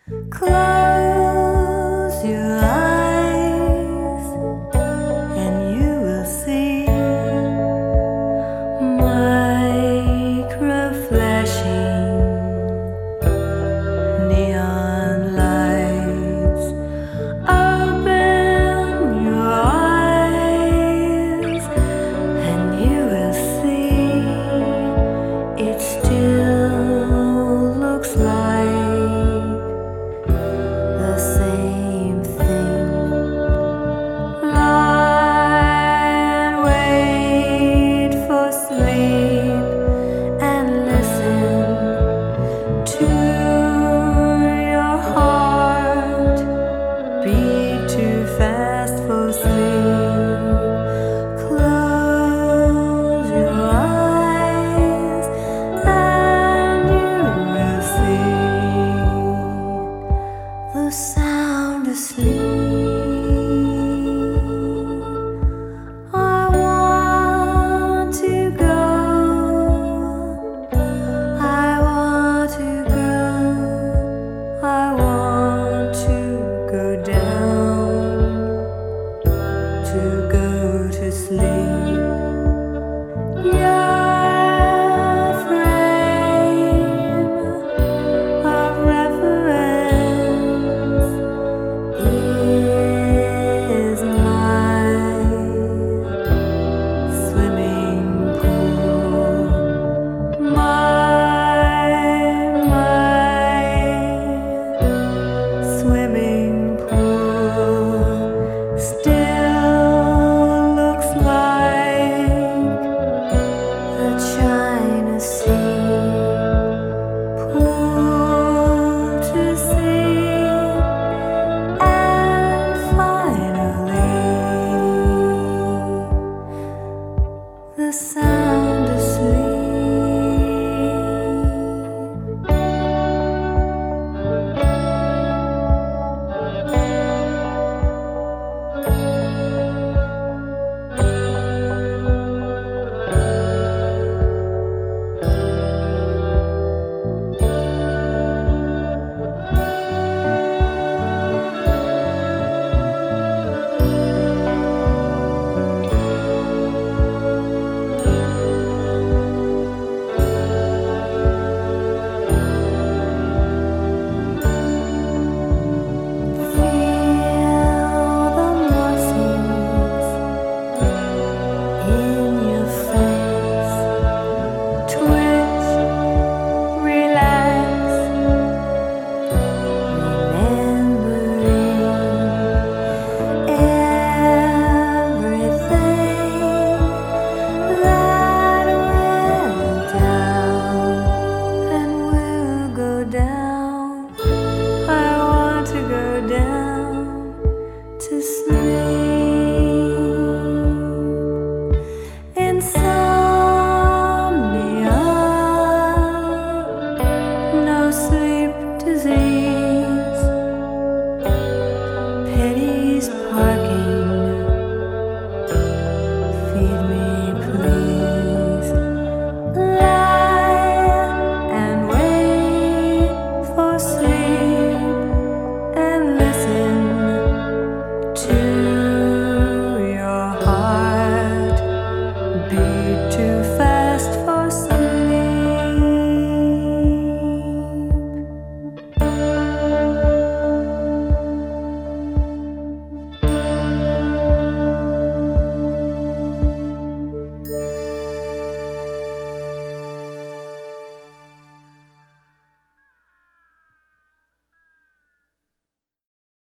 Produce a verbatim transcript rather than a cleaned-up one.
Close your eyes and you will see micro flashing neon lights. Open your eyes and you will see it still looks like the same thing. Lie and wait for sleep and listen to your heart beat too fast for sleep. Close your eyes and you will see the sound asleep.